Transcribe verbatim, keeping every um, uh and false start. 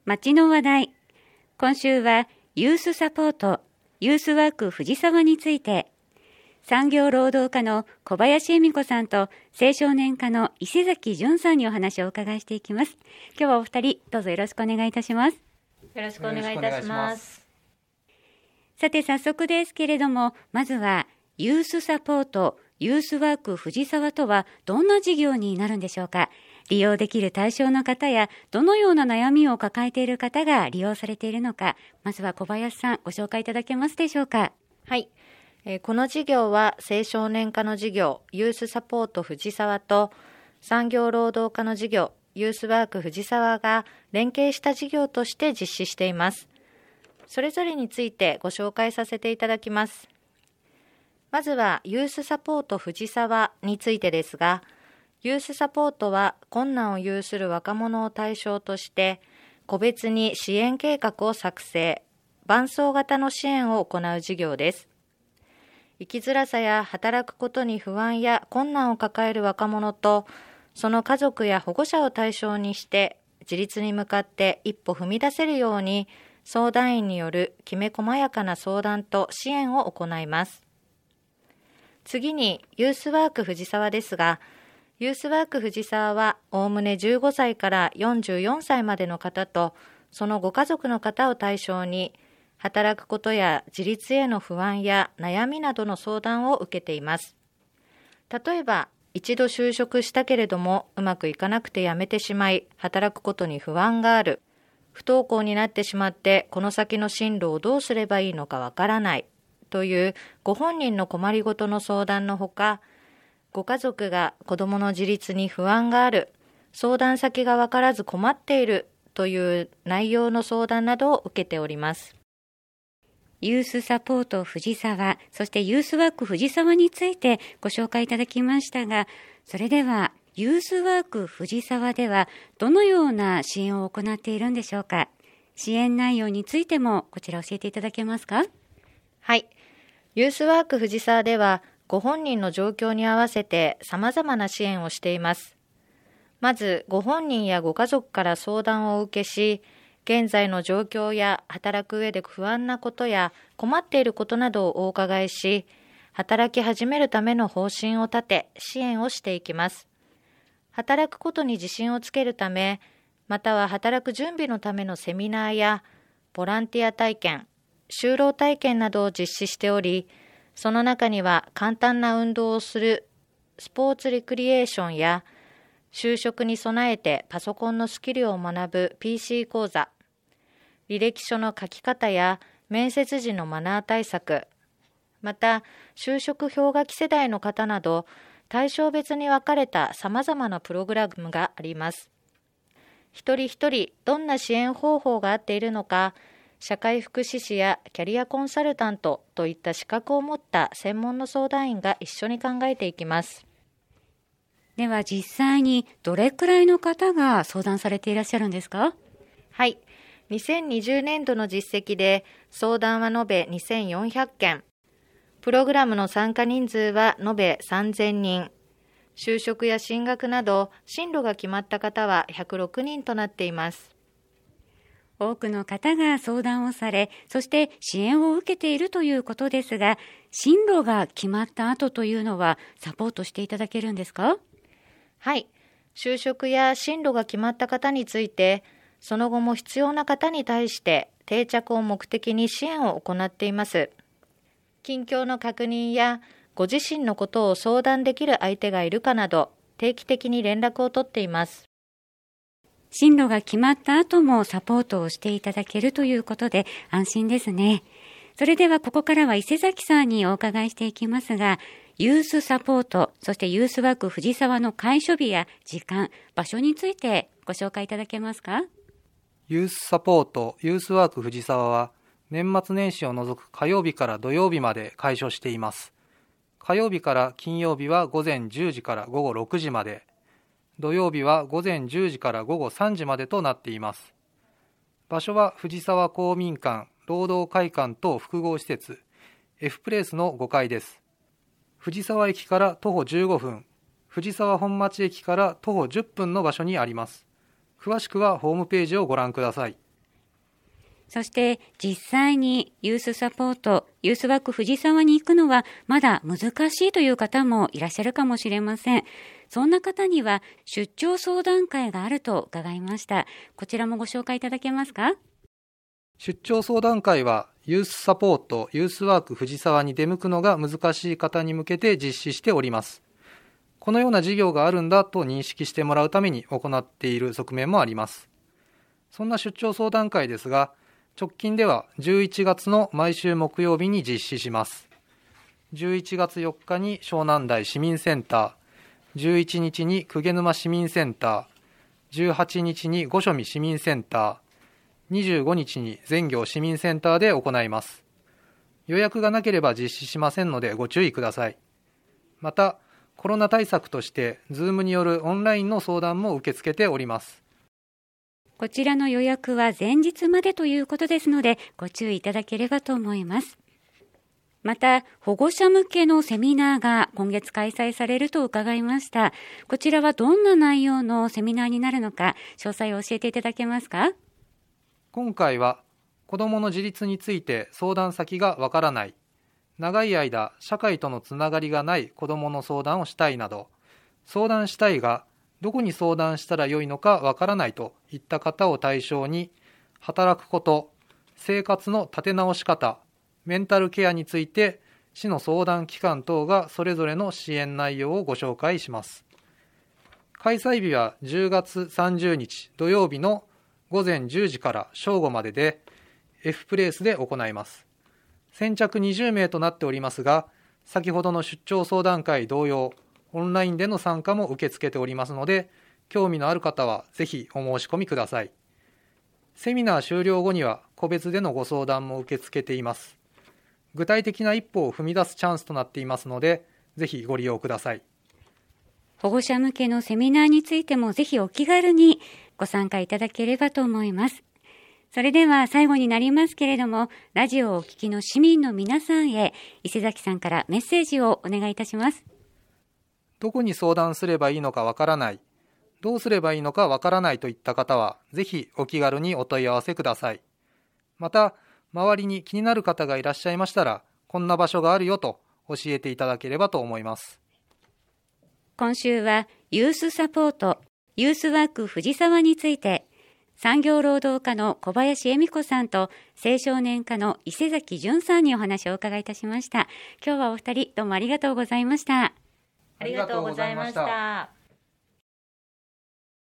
街の話題。今週はユースサポート、ユースワーク藤沢について、産業労働課の小林恵美子さんと青少年課の伊勢崎淳さんにお話をお伺いしていきます。今日はお二人どうぞよろしくお願いいたします。 よろしくお願いいたします。 さて早速ですけれども、まずはユースサポート、ユースワーク藤沢とはどんな事業になるんでしょうか。利用できる対象の方やどのような悩みを抱えている方が利用されているのか、まずは小林さんご紹介いただけますでしょうか。 はい、えー、この事業は青少年課の事業ユースサポート藤沢と産業労働課の事業ユースワーク藤沢が連携した事業として実施しています。それぞれについてご紹介させていただきます。まずはユースサポート藤沢についてですが、ユースサポートは困難を有する若者を対象として個別に支援計画を作成、伴走型の支援を行う事業です。生きづらさや働くことに不安や困難を抱える若者とその家族や保護者を対象にして自立に向かって一歩踏み出せるように相談員によるきめ細やかな相談と支援を行います。次にユースワーク藤沢ですが、ユースワーク藤沢はおおむねじゅうごさいからよんじゅうよんさいまでの方とそのご家族の方を対象に働くことや自立への不安や悩みなどの相談を受けています。例えば一度就職したけれどもうまくいかなくて辞めてしまい働くことに不安がある、不登校になってしまってこの先の進路をどうすればいいのかわからないというご本人の困りごとの相談のほか、ご家族が子どもの自立に不安がある、相談先が分からず困っているという内容の相談などを受けております。 ユースサポート藤沢、そしてユースワーク藤沢についてご紹介いただきましたが、それではユースワーク藤沢ではどのような支援を行っているんでしょうか。支援内容についてもこちら教えていただけますか。 はい、ユースワーク藤沢ではご本人の状況に合わせて様々な支援をしています。まずご本人やご家族から相談をお受けし、現在の状況や働く上で不安なことや困っていることなどをお伺いし、働き始めるための方針を立て支援をしていきます。働くことに自信をつけるため、または働く準備のためのセミナーやボランティア体験、就労体験などを実施しており、その中には簡単な運動をするスポーツレクリエーションや就職に備えてパソコンのスキルを学ぶ ピーシー 講座、履歴書の書き方や面接時のマナー対策、また就職氷河期世代の方など対象別に分かれたさまざまなプログラムがあります。一人一人どんな支援方法が合っているのか、社会福祉士やキャリアコンサルタントといった資格を持った専門の相談員が一緒に考えていきます。 では実際にどれくらいの方が相談されていらっしゃるんですか。 はい、にせんにじゅうねんどの実績で相談は延べにせんよんひゃっけん、プログラムの参加人数は延べさんぜんにん、就職や進学など進路が決まった方はひゃくろくにんとなっています。 多くの方が相談をされ、そして支援を受けているということですが、進路が決まった後というのはサポートしていただけるんですか。 はい、就職や進路が決まった方について、その後も必要な方に対して定着を目的に支援を行っています。近況の確認やご自身のことを相談できる相手がいるかなど、定期的に連絡を取っています。 進路が決まった後もサポートをしていただけるということで安心ですね。それではここからは伊勢崎さんにお伺いしていきますが、ユースサポート、そしてユースワーク藤沢の開所日や時間、場所についてご紹介いただけますか。 ユースサポート、ユースワーク藤沢は年末年始を除く火曜日から土曜日まで開所しています。火曜日から金曜日は午前じゅうじから午後ろくじまで、土曜日は午前じゅうじから午後さんじまでとなっています。場所は藤沢公民館、労働会館等複合施設 F プレイスのごかいです。藤沢駅から徒歩じゅうごふん、藤沢本町駅から徒歩じゅっぷんの場所にあります。詳しくはホームページをご覧ください。 そして実際にユースサポート、ユースワーク藤沢に行くのはまだ難しいという方もいらっしゃるかもしれません。そんな方には出張相談会があると伺いました。こちらもご紹介いただけますか？ 出張相談会はユースサポート、ユースワーク藤沢に出向くのが難しい方に向けて実施しております。このような事業があるんだと認識してもらうために行っている側面もあります。そんな出張相談会ですが、直近ではじゅういちがつの毎週木曜日に実施します。じゅういちがつよっかに湘南台市民センター、じゅういちにちに鵠沼市民センター、じゅうはちにちに御所見市民センター、にじゅうごにちに全行市民センターで行います。予約がなければ実施しませんのでご注意ください。また、コロナ対策として、Zoom によるオンラインの相談も受け付けております。 こちらの予約は前日までということですので、ご注意いただければと思います。また、保護者向けのセミナーが今月開催されると伺いました。こちらはどんな内容のセミナーになるのか、詳細を教えていただけますか？ 今回は、子どもの自立について相談先がわからない、長い間社会とのつながりがない子どもの相談をしたいなど、相談したいがどこに相談したらよいのかわからないといった方を対象に、働くこと、生活の立て直し方、メンタルケアについて市の相談機関等がそれぞれの支援内容をご紹介します。開催日はじゅうがつさんじゅうにち土曜日のごぜんじゅうじから正午までで F プレイスで行います。先着にじゅうめいとなっておりますが、先ほどの出張相談会同様、オンラインでの参加も受け付けておりますので、興味のある方はぜひお申し込みください。セミナー終了後には個別でのご相談も受け付けています。具体的な一歩を踏み出すチャンスとなっていますので、ぜひご利用ください。 保護者向けのセミナーについてもぜひお気軽にご参加いただければと思います。それでは最後になりますけれども、ラジオをお聞きの市民の皆さんへ、伊勢崎さんからメッセージをお願いいたします。 どこに相談すればいいのかわからない、どうすればいいのかわからないといった方は、ぜひお気軽にお問い合わせください。また、周りに気になる方がいらっしゃいましたら、こんな場所があるよと教えていただければと思います。 今週はユースサポート、ユースワーク藤沢について、産業労働課の小林恵美子さんと青少年課の伊勢崎淳さんにお話をお伺いいたしました。今日はお二人どうもありがとうございました。 ありがとうございました。